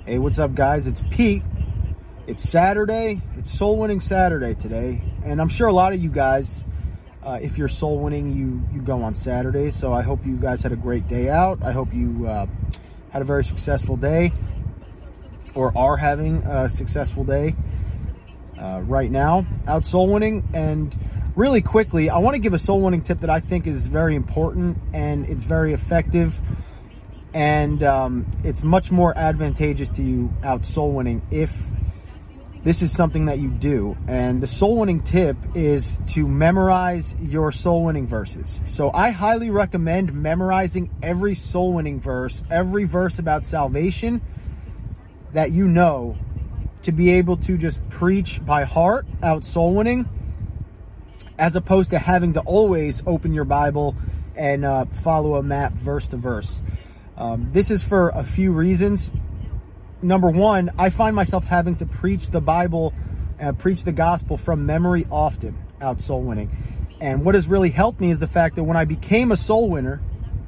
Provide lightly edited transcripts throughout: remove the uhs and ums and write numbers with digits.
Hey, what's up, guys? It's Pete. It's Saturday. It's Soul Winning Saturday today. And I'm sure a lot of you guys, if you're soul winning, you go on Saturdays. So I hope you guys had a great day out. I hope you had a very successful day or are having a successful day right now out soul winning. And really quickly, I want to give a soul winning tip that I think is very important and it's very effective. And it's much more advantageous to you out soul winning if this is something that you do. And the soul winning tip is to memorize your soul winning verses. So I highly recommend memorizing every soul winning verse, every verse about salvation that you know, to be able to just preach by heart out soul winning, as opposed to having to always open your Bible and follow a map verse to verse. This is for a few reasons. Number one, I find myself having to preach the Bible, preach the gospel from memory often out soul winning. And what has really helped me is the fact that when I became a soul winner,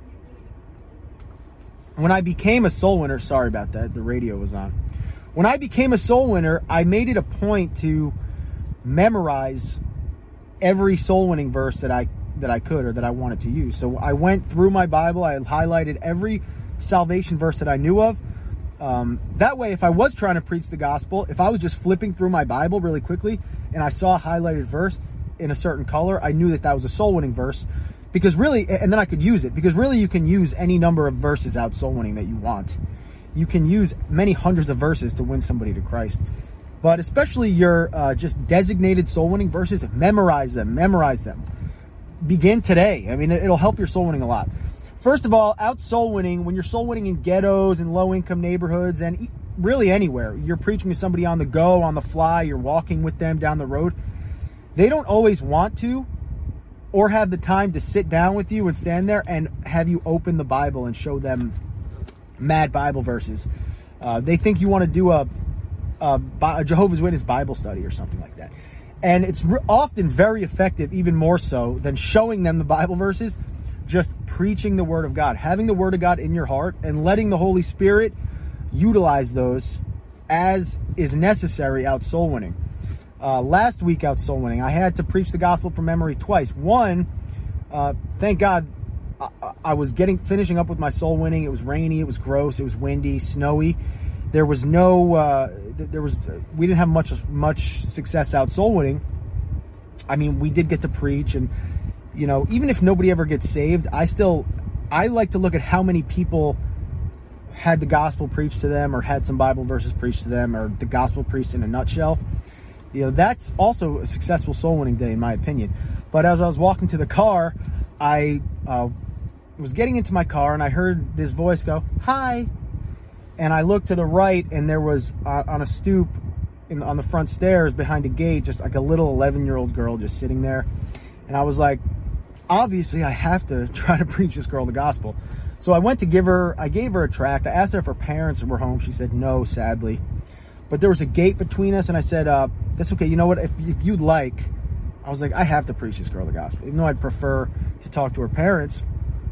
sorry about that, the radio was on. When I became a soul winner, I made it a point to memorize every soul winning verse that I could or that I wanted to use. So I went through my Bible, I highlighted every salvation verse that I knew of. That way, if I was trying to preach the gospel, if I was just flipping through my Bible really quickly and I saw a highlighted verse in a certain color, I knew that that was a soul winning verse, because really, and then I could use it, because really you can use any number of verses out soul winning that you want. You can use many hundreds of verses to win somebody to Christ. But especially your just designated soul winning verses, memorize them. Begin today. I mean, it'll help your soul winning a lot. First of all, out soul winning, when you're soul winning in ghettos and low income neighborhoods and really anywhere, you're preaching to somebody on the go, on the fly, you're walking with them down the road. They don't always want to or have the time to sit down with you and stand there and have you open the Bible and show them mad Bible verses. They think you want to do a Jehovah's Witness Bible study or something like that. And it's often very effective, even more so than showing them the Bible verses, just preaching the Word of God, having the Word of God in your heart and letting the Holy Spirit utilize those as is necessary out soul winning. Last week out soul winning, I had to preach the gospel from memory twice. One, thank God, I was finishing up with my soul winning. It was rainy, it was gross, it was windy, snowy. There was we didn't have much success out soul winning. I mean, we did get to preach, and you know, even if nobody ever gets saved, I like to look at how many people had the gospel preached to them, or had some Bible verses preached to them, or the gospel preached in a nutshell. You know, that's also a successful soul winning day, in my opinion. But as I was walking to the car, I was getting into my car, and I heard this voice go, "Hi." And I looked to the right, and there was on a stoop on the front stairs behind a gate, just like a little 11-year-old girl just sitting there. And I was like, obviously I have to try to preach this girl the gospel. So I gave her a tract. I asked her if her parents were home. She said no, sadly. But there was a gate between us, and I said, that's okay. You know what? If you'd like, I was like, I have to preach this girl the gospel. Even though I'd prefer to talk to her parents,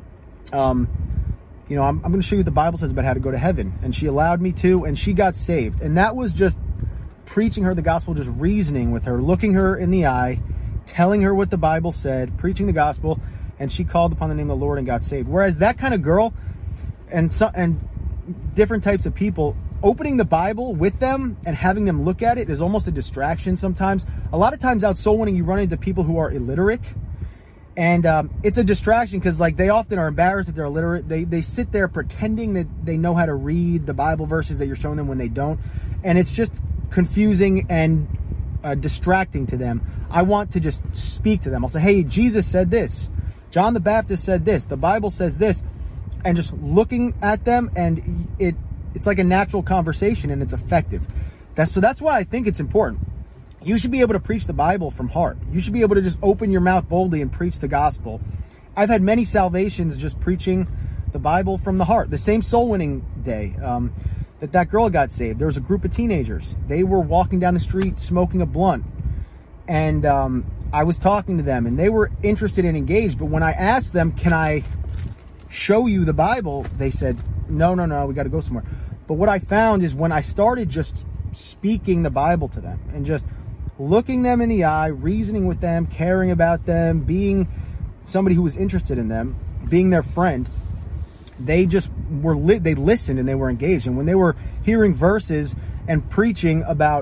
you know, I'm going to show you what the Bible says about how to go to heaven. And she allowed me to, and she got saved. And that was just preaching her the gospel, just reasoning with her, looking her in the eye, telling her what the Bible said, preaching the gospel, and she called upon the name of the Lord and got saved. Whereas that kind of girl and different types of people, opening the Bible with them and having them look at it is almost a distraction sometimes. A lot of times out soul winning, you run into people who are illiterate. And it's a distraction because, like, they often are embarrassed that they're illiterate. They sit there pretending that they know how to read the Bible verses that you're showing them when they don't. And it's just confusing and distracting to them. I want to just speak to them. I'll say, hey, Jesus said this. John the Baptist said this. The Bible says this. And just looking at them, and it's like a natural conversation, and it's effective. That's why I think it's important. You should be able to preach the Bible from heart. You should be able to just open your mouth boldly and preach the gospel. I've had many salvations just preaching the Bible from the heart. The same soul winning day that girl got saved, there was a group of teenagers. They were walking down the street smoking a blunt. And I was talking to them, and they were interested and engaged. But when I asked them, can I show you the Bible? They said, no, we got to go somewhere. But what I found is when I started just speaking the Bible to them and just looking them in the eye, reasoning with them, caring about them, being somebody who was interested in them, being their friend, they just they listened and they were engaged. And when they were hearing verses and preaching about,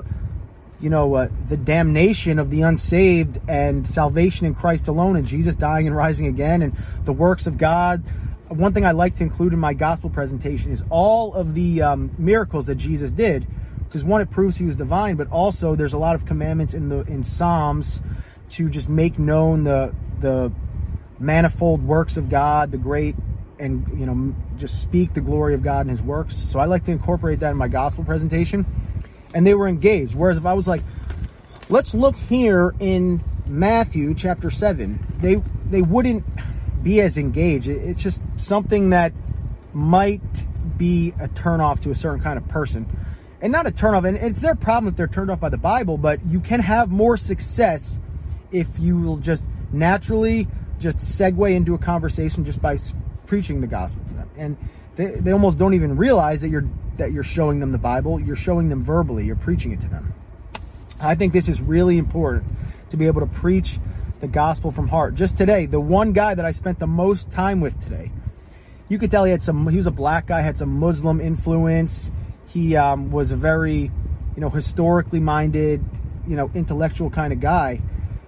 the damnation of the unsaved and salvation in Christ alone and Jesus dying and rising again and the works of God, one thing I like to include in my gospel presentation is all of the miracles that Jesus did. Because one, it proves he was divine, but also there's a lot of commandments in Psalms to just make known the manifold works of God, the great, and just speak the glory of God and his works. So I like to incorporate that in my gospel presentation. And they were engaged. Whereas if I was like, let's look here in Matthew chapter 7, they wouldn't be as engaged. It's just something that might be a turnoff to a certain kind of person. And not a turnoff, and it's their problem if they're turned off by the Bible, but you can have more success if you will just naturally just segue into a conversation just by preaching the gospel to them. And they almost don't even realize that you're showing them the Bible. You're showing them verbally. You're preaching it to them. I think this is really important to be able to preach the gospel from heart. Just today, the one guy that I spent the most time with today, you could tell he was a black guy, had some Muslim influence. He was a very, historically minded, intellectual kind of guy.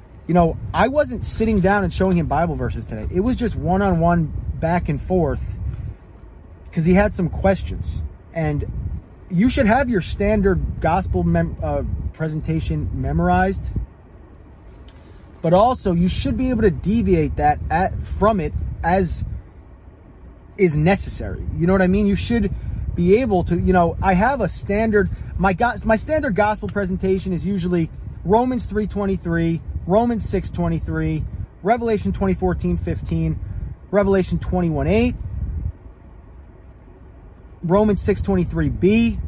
I wasn't sitting down and showing him Bible verses today. It was just one-on-one back and forth because he had some questions. And you should have your standard gospel presentation memorized. But also, you should be able to deviate that from it as is necessary. You know what I mean? You should be able to, I have a standard, my standard gospel presentation is usually Romans 3:23, Romans 6:23, Revelation 20:14-15, Revelation 21:8, Romans 6:23b,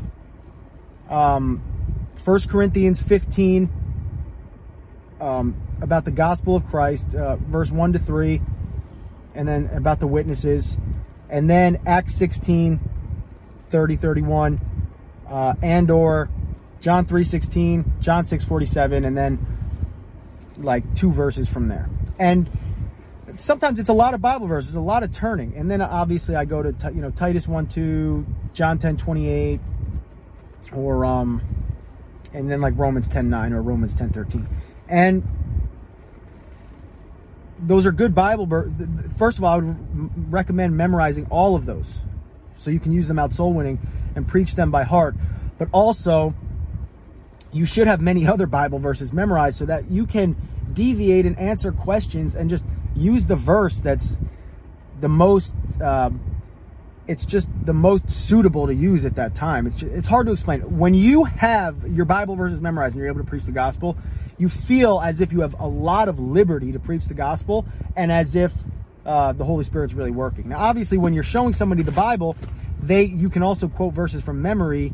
1 Corinthians 15, about the gospel of Christ, verse 1-3, and then about the witnesses, and then Acts 16:30-31, and or John 3:16, John 6:47, and then like 2 verses from there. And sometimes it's a lot of Bible verses, a lot of turning. And then obviously I go to Titus 1:2, John 10:28, or and then like Romans 10:9 or Romans 10:13. And those are good Bible first of all, I would recommend memorizing all of those so you can use them out soul winning and preach them by heart. But also, you should have many other Bible verses memorized so that you can deviate and answer questions and just use the verse that's the most, it's just the most suitable to use at that time. It's hard to explain. When you have your Bible verses memorized and you're able to preach the gospel, you feel as if you have a lot of liberty to preach the gospel and as if the Holy Spirit's really working. Now, obviously, when you're showing somebody the Bible, you can also quote verses from memory,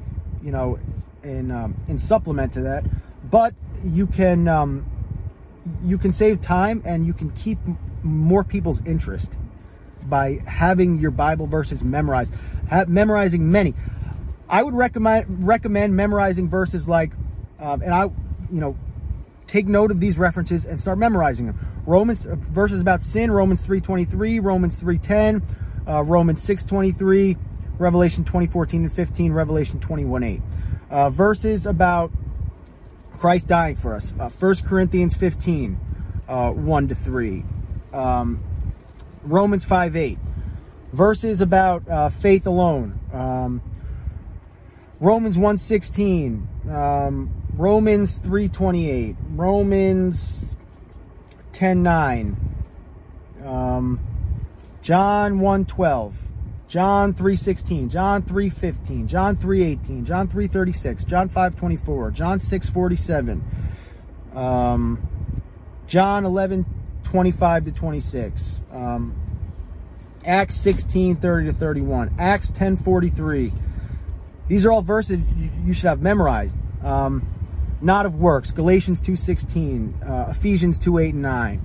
in supplement to that. But you can save time and you can keep more people's interest by having your Bible verses memorized, memorizing many. I would recommend memorizing verses like, take note of these references and start memorizing them. Verses about sin, Romans 3:23, Romans 3:10, Romans 6:23, Revelation 20:14-15, Revelation 21:8. Verses about Christ dying for us, 1 Corinthians 15, 1-3, Romans 5:8. Verses about faith alone, Romans 1:16, Romans 3:28, Romans 10:9, John 1:12, John 3:16, John 3:15, John 3:18, John 3:36, John 5:24, John 6:47, John 11:25-26, Acts 16:30-31, Acts 10:43. These are all verses you should have memorized. Not of works, Galatians 2:16, Ephesians 2:8 and 9.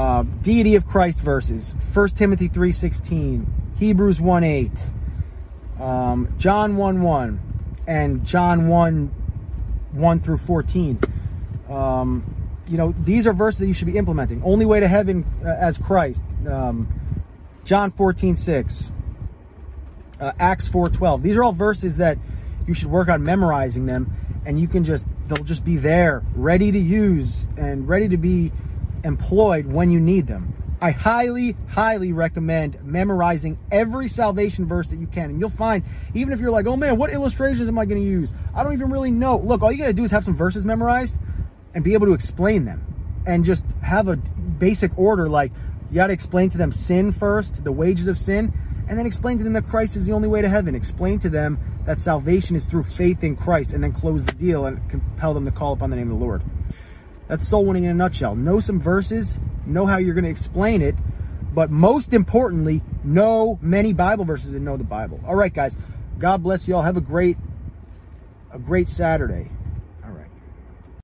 Deity of Christ verses, 1 Timothy 3:16, Hebrews 1:8, John 1:1 and John 1:1 through 14. You know, these are verses that you should be implementing. Only way to heaven as Christ. John 14:6. Acts 4:12. These are all verses that you should work on memorizing them, and they'll just be there, ready to use and ready to be employed when you need them. I highly, highly recommend memorizing every salvation verse that you can. And you'll find, even if you're like, oh man, what illustrations am I going to use? I don't even really know. Look, all you got to do is have some verses memorized and be able to explain them. And just have a basic order, like you got to explain to them sin first, the wages of sin, and then explain to them that Christ is the only way to heaven. Explain to them that salvation is through faith in Christ, and then close the deal and compel them to call upon the name of the Lord. That's soul winning in a nutshell. Know some verses, know how you're going to explain it, but most importantly, know many Bible verses and know the Bible. All right, guys. God bless you all. Have a great Saturday.